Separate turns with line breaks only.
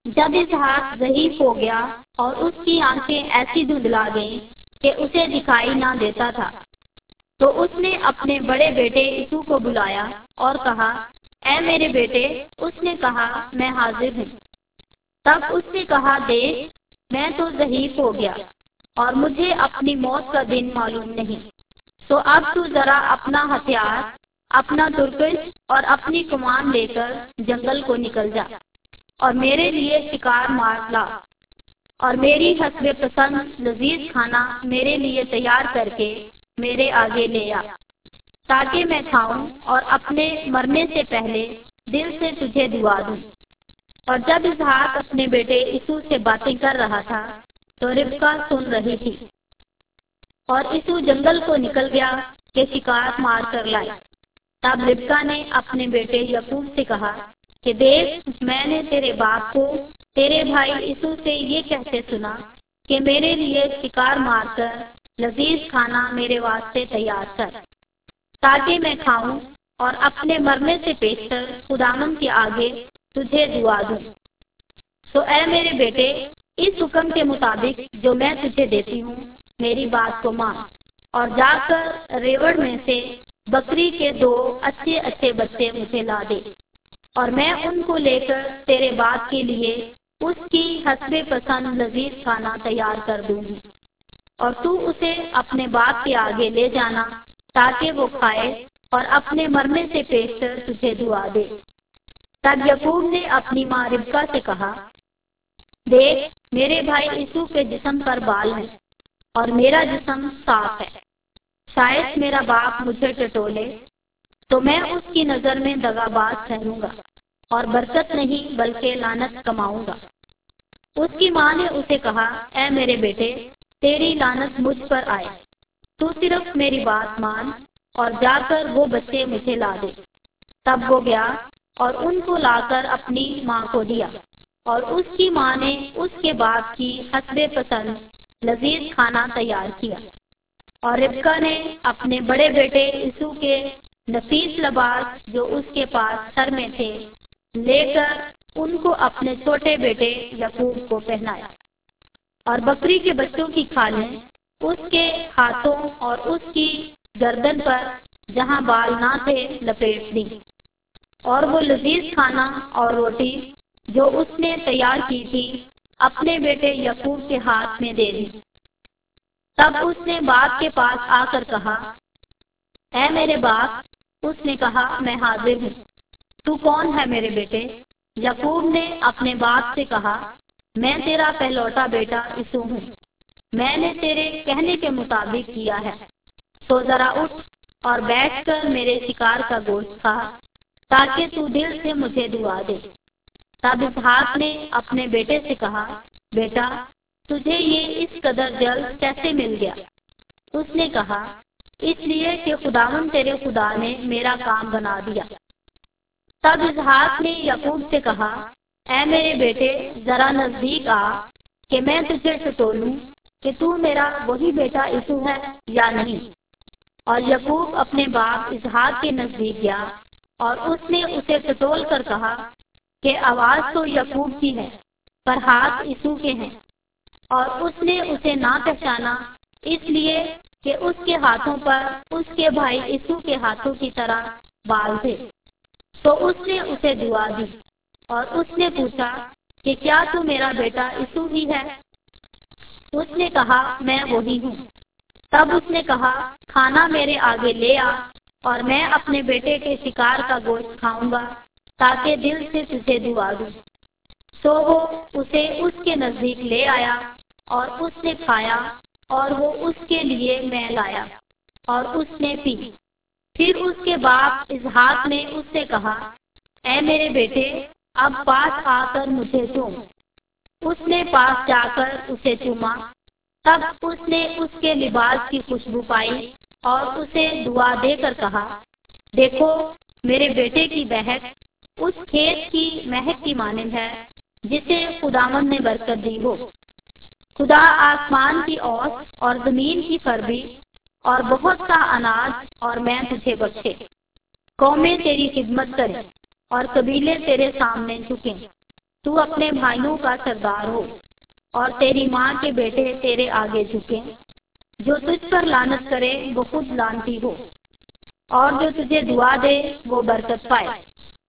جب اسحاق ضعیف ہو گیا اور اس کی آنکھیں ایسی دھندلا گئیں کہ اسے دکھائی نہ دیتا تھا، تو اس نے اپنے بڑے بیٹے یسوع کو بلایا اور کہا، اے میرے بیٹے۔ اس نے کہا، میں حاضر ہوں۔ تب اس نے کہا، دیکھ، میں تو ضعیف ہو گیا اور مجھے اپنی موت کا دن معلوم نہیں، تو اب تو ذرا اپنا ہتھیار، اپنا ترکش اور اپنی کمان لے کر جنگل کو نکل جا اور میرے لیے شکار مار لا اور میری حسب پسند لذیذ کھانا میرے لیے تیار کر کے میرے آگے لے آ، تاکہ میں کھاؤں اور اپنے مرنے سے پہلے دل سے تجھے دعا دوں۔ اور جب اسحاق اپنے بیٹے یسوع سے باتیں کر رہا تھا تو ربقہ سن رہی تھی، اور یسوع جنگل کو نکل گیا کہ شکار مار کر لائے۔ تب ربقہ نے اپنے بیٹے یعقوب سے کہا کہ دیکھ، میں نے تیرے باپ کو تیرے بھائی یسوع سے یہ کہتے سنا کہ میرے لیے شکار مار کر لذیذ کھانا میرے واسطے تیار کر، تاکہ میں کھاؤں اور اپنے مرنے سے پیشتر خداوند کے آگے تجھے دعا دوں۔ سو اے میرے بیٹے، اس حکم کے مطابق جو میں تجھے دیتی ہوں، میری بات کو مان اور جا کر ریوڑ میں سے بکری کے 2 اچھے اچھے بچے مجھے لا دے، اور میں ان کو لے کر تیرے باپ کے لیے اس کی حسب پسند لذیذ کھانا تیار کر دوں گی، اور تو اسے اپنے باپ کے آگے لے جانا تاکہ وہ کھائے اور اپنے مرنے سے پیشتر تجھے دعا دے۔ تب یعقوب نے اپنی ماں ربقہ سے کہا، دیکھ، میرے بھائی یسوع کے جسم پر بال ہیں اور میرا جسم صاف ہے، شاید میرا باپ مجھے ٹٹولے تو میں اس کی نظر میں دغاباز ٹھہروں گا اور برکت نہیں بلکہ لعنت کماؤں گا۔ اس کی ماں نے اسے کہا، اے میرے بیٹے، تیری لعنت مجھ پر آئے، تو صرف میری بات مان اور جا کر وہ بچے مجھے لا دے۔ تب وہ گیا اور ان کو لا کر اپنی ماں کو دیا، اور اس کی ماں نے اس کے باپ کی حسب پسند لذیذ کھانا تیار کیا، اور ربقہ نے اپنے بڑے بیٹے یسوع کے نفیس لباس جو اس کے پاس سر میں تھے لے کر ان کو اپنے چھوٹے بیٹے یعقوب کو پہنایا، اور بکری کے بچوں کی کھالیں اس کے ہاتھوں اور اس کی گردن پر جہاں بال نہ تھے لپیٹ دی، اور وہ لذیذ کھانا اور روٹی جو اس نے تیار کی تھی اپنے بیٹے یعقوب کے ہاتھ میں دے دی۔ تب اس نے باپ کے پاس آ کر کہا، اے میرے باپ۔ اس نے کہا، میں حاضر ہوں۔ تو کون ہے میرے بیٹے؟ یعقوب نے اپنے باپ سے کہا، میں تیرا پہلوٹا بیٹا یسوع ہوں، میں نے تیرے کہنے کے مطابق کیا ہے، تو ذرا اٹھ اور بیٹھ کر میرے شکار کا گوشت کھا تاکہ تو دل سے مجھے دعا دے۔ تب اسحاق نے اپنے بیٹے سے کہا، بیٹا، تجھے یہ اس قدر جلد کیسے مل گیا؟ اس نے کہا، اس لیے کہ خداوند تیرے خدا نے میرا کام بنا دیا۔ تب اسحاق نے یعقوب سے کہا، اے میرے بیٹے، ذرا نزدیک آ کہ میں تجھے ٹٹولوں کہ تو میرا وہی بیٹا یسوع ہے یا نہیں۔ اور یعقوب اپنے باپ اسحاق کے نزدیک گیا اور اس نے اسے ٹٹول کر کہا کہ آواز تو یعقوب کی ہے پر ہاتھ یسوع کے ہیں، اور اس نے اسے نہ پہچانا اس لیے کہ اس کے ہاتھوں پر اس کے بھائی یسوع کے ہاتھوں کی طرح بال تھے۔ تو اس نے اسے دعا دی، اور اس نے پوچھا کہ کیا تو میرا بیٹا یسوع ہی ہے؟ اس نے کہا، میں وہی ہوں۔ تب اس نے کہا، کھانا میرے آگے لے آ اور میں اپنے بیٹے کے شکار کا گوشت کھاؤں گا تاکہ دل سے تجھے دعا دوں۔ سو وہ اسے اس کے نزدیک لے آیا اور اس نے کھایا، اور وہ اس کے لیے میں لایا اور اس نے پی۔ پھر اس کے باپ اسحاق نے اس سے کہا، اے میرے بیٹے، اب پاس آ کر مجھے چوم۔ اس نے پاس جا کر اسے چوما۔ تب اس نے اس کے لباس کی خوشبو پائی اور اسے دعا دے کر کہا، دیکھو، میرے بیٹے کی بہک اس کھیت کی مہک کی مانند ہے جسے خداوند نے برکت دی ہو۔ خدا آسمان کی اوس اور زمین کی فربی اور بہت سا اناج اور میں تجھے بخشے۔ قومیں تیری خدمت کریں اور قبیلے تیرے سامنے جھکیں، تو اپنے بھائیوں کا سردار ہو اور تیری ماں کے بیٹے تیرے آگے جھکیں۔ جو تجھ پر لعنت کرے وہ خود لعنتی ہو، اور جو تجھے دعا دے وہ برکت پائے۔